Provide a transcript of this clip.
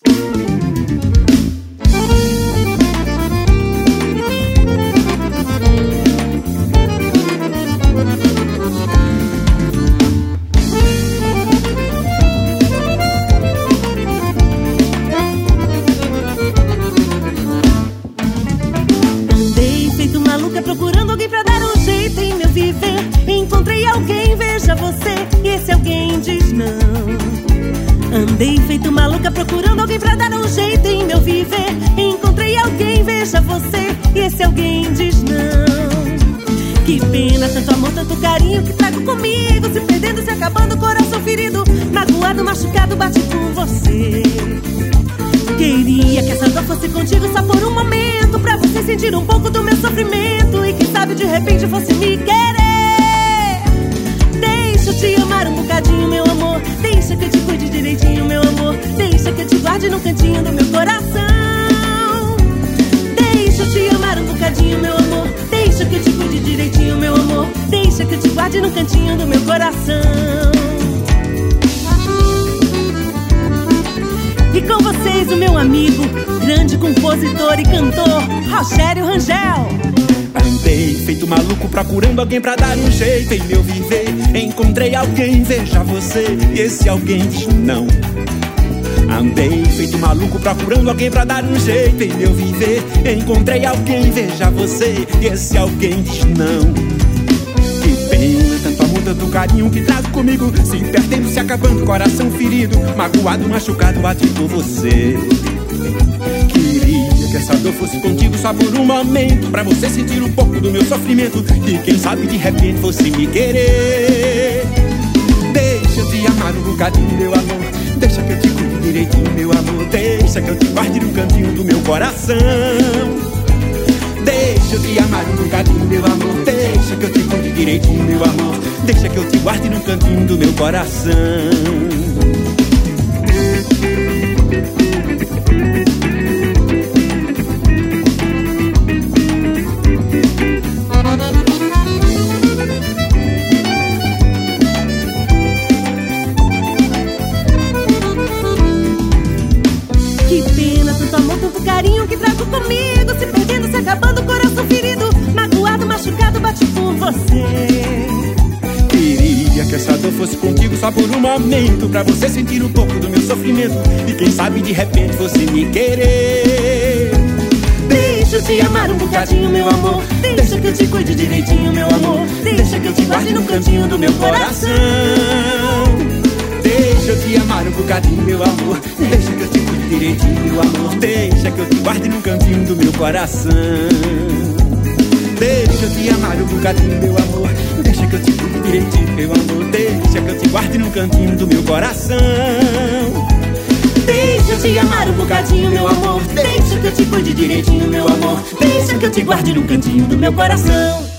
Procurando alguém pra dar um jeito em meu viver. Encontrei alguém, veja você, e esse alguém diz não. Andei feito maluca procurando alguém pra dar um jeito em meu viver. Encontrei alguém, veja você, e esse alguém diz não. Que pena, tanto amor, tanto carinho que trago comigo, se perdendo, se acabando, coração ferido, magoado, machucado, bate por você. Queria que essa dor fosse contigo só por um momento, pra você sentir um pouco do meu sofrimento e quem sabe de repente fosse me querer. Deixa eu te amar um bocadinho, meu amor. Deixa que eu te cuide direitinho, meu amor. Deixa que eu te guarde no cantinho do meu coração. Deixa eu te amar um bocadinho, meu amor. Deixa que eu te cuide direitinho, meu amor. Deixa que eu te guarde no cantinho do meu coração. E com vocês o meu amigo, grande compositor e cantor, Rogério Rangel. Andei feito maluco procurando alguém pra dar um jeito em meu viver. Encontrei alguém, veja você, e esse alguém diz não. Andei feito maluco procurando alguém pra dar um jeito em meu viver. Encontrei alguém, veja você, e esse alguém diz não. Que pena, tanto amor, tanto carinho que trago comigo, se perdendo, se acabando, coração ferido, magoado, machucado, bate por você. Queria que essa dor fosse contigo só por um momento, pra você sentir um pouco do meu sofrimento e quem sabe de repente fosse me querer. Deixa eu te amar um bocadinho, meu amor. Deixa que eu te cuide direitinho, meu amor. Deixa que eu te guarde no cantinho do meu coração. Deixa eu te amar um bocadinho, meu amor. Deixa que eu te cuide direitinho, meu amor. Deixa que eu te guarde no cantinho do meu coração. Que pena, tanto amor, tanto carinho que trago comigo, se perdendo, se acabando, coração ferido, magoado, machucado, bate por você. Queria que essa dor fosse contigo só por um momento, pra você sentir um pouco do meu sofrimento e quem sabe de repente fosse me querer. Deixa eu te amar um bocadinho, meu amor. Deixa que eu te cuide direitinho, meu amor. Deixa que eu te guarde no cantinho do meu coração. Deixa eu te amar um bocadinho, meu amor. Deixa que eu te cuide direitinho, meu amor. Deixa que eu te guarde no cantinho do meu coração. Deixa eu te amar um bocadinho, meu amor. Deixa que eu te cuide direitinho, meu amor. Deixa que eu te guarde no cantinho do meu coração. Deixa eu te amar um bocadinho, meu amor. Deixa que eu te cuide direitinho, meu amor. Deixa que eu te guarde no cantinho do meu coração.